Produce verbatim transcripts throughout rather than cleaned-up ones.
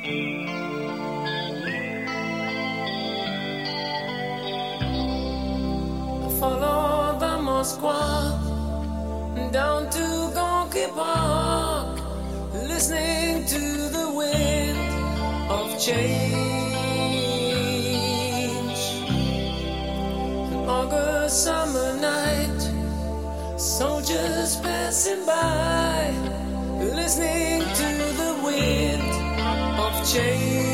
Follow the Moskva down to Gorky Park, listening to the wind of change. An August summer night, soldiers passing by, listening to the wind of change.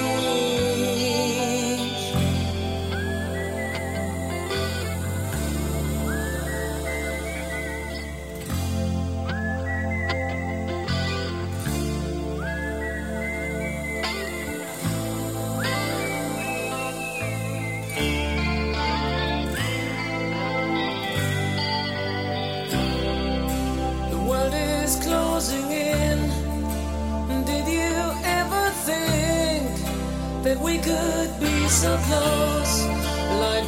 We could be so close, like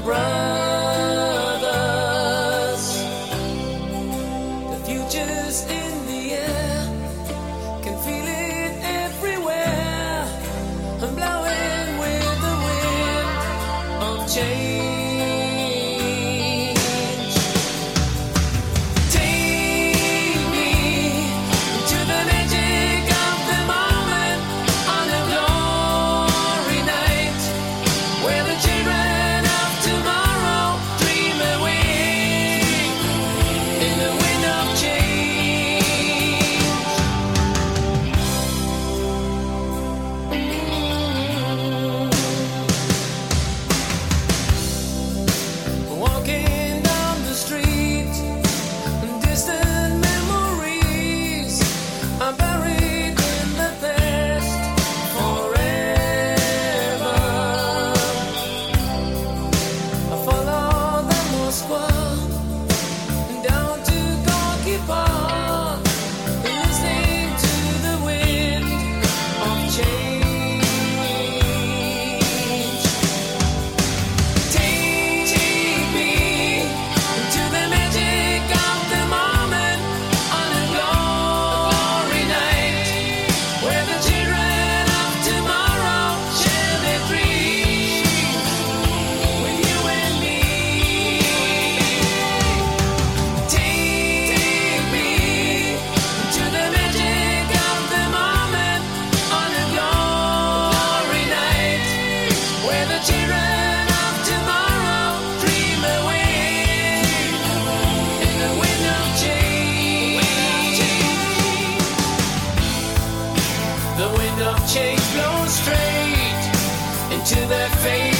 brothers. The future's in the air, can feel it everywhere. I'm blowing with the wind of change. Take me to the magic of the moment on a glory night, where the children of tomorrow dream away in the wind of change. Walking down the street, distant memories are buried in the past forever. I follow the Moskva down to Gorky Park, listening to the wind of change. Take me to the magic of the moment on a glory night, where the children of tomorrow share their dreams with you and me. Take me to the magic of the moment on a glory night, where the children of tomorrow dream away in the wind of change. The wind of change blows straight into their face.